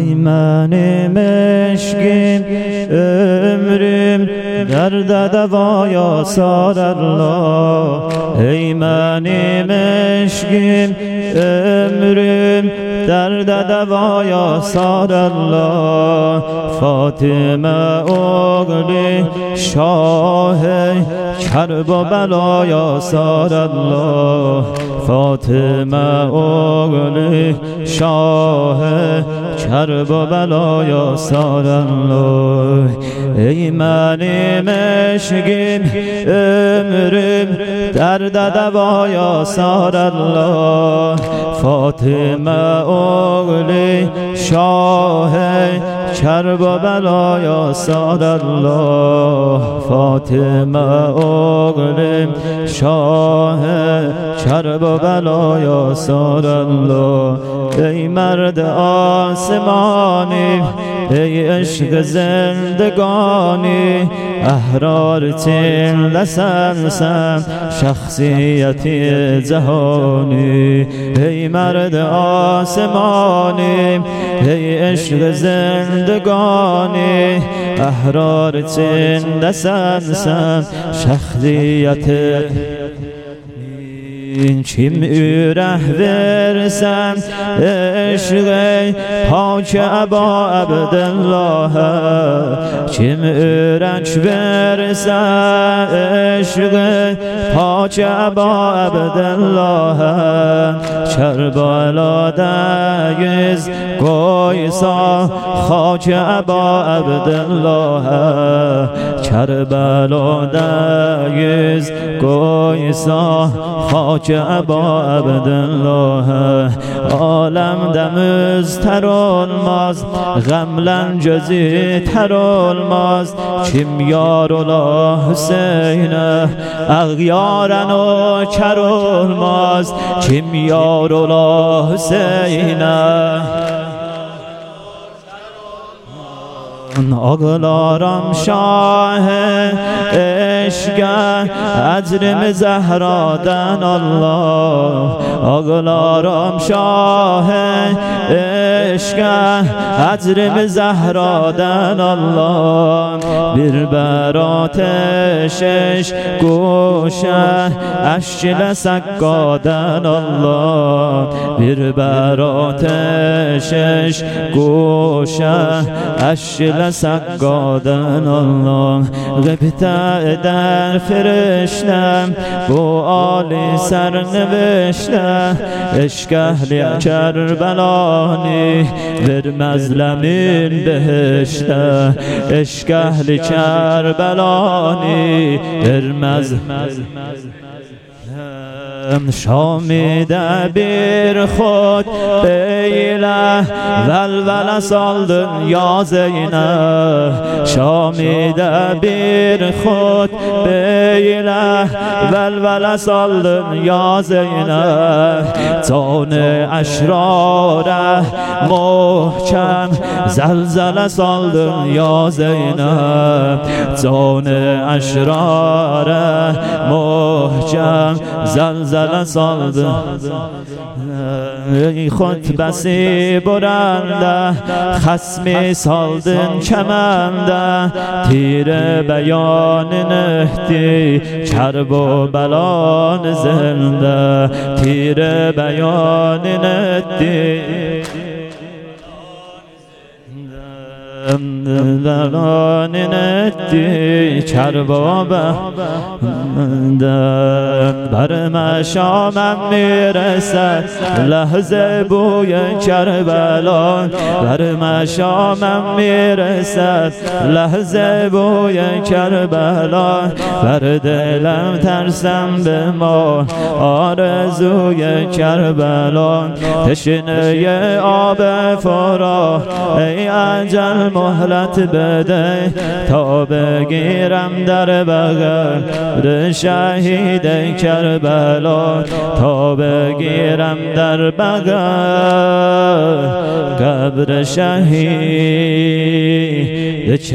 ای من مشکین ömrüm derde deva yasar Allah. Ey benim eşkim ömrüm derde deva yasar Allah. Fatime oğlu Şah-ı Kerbela yasar Allah. Fatime oğlu Şah-ı Kerbela yasar Allah. Ey benim eşkim ömrüm derde deva yasar Allah. Fatime oğlu Şah-ı Kerbela yasar Allah. Fatime oğlu Şah-ı Kerbela yasar Allah. Ey merd asmani, ey aşk zindگانی احرار تن لسنسن شخصیتی جهانی. ای مرد آسمانی، ای عشق زندگانی احرار تن لسنسن شخصیت. Kim üreh versen eşq-i pak Eba Abdullah'a, kim ürek versen eşq-i pak Eba Abdullah'a, Kerbela'da yüz koysa xak Eba Abdullah'a, Kerbela'da yüz koysa xak Eba Abdullah'a. Alemde müzter olmaz, gamlen gözü ter olmaz. Kim yar ola Hüseyin'e, ağyaren o ker olmaz. Kim yar ola Hüseyin'e, ağlarım Şah-ı eşqe ecrim Zehradan Allah. Ağlarım Şah-ı eşqe ecrim Zehradan Allah. Bir berat eşeş goşe eşkile Sakkadan Allah. Bir berat eşeş goşe eşkile Sakkadan Allah. Gıpta eder firiştem bu âli sernivişte, eşk ehli Kerbelani vermezlemin behişte. Eşk ehli Kerbelani vermez. Şamide bir xod beyle velvele saldın ya Zeynep. Şamide bir xod beyle velvele saldın ya Zeynep. Can-ı eşrare muhkem zelzele saldın ya Zeynep. Can-ı eşrare muhkem zelzele saldı. Ey hutbesi buranda hasmi saldın kemende, tire beyanın ehti kerb و belan zinde. Tire beyanın ehti belanın etti kerbaba بر مشامم میرسد لحظه بوی کربلا. بر مشامم میرسد لحظه بوی کربلا. بر دلم ترسم به ما آرزوی کربلا. تشنه آب فرات ای اجل مهلت بده تا بگیرم در بغل شهید کربلا. تا بگیرم در بغل قبر شهید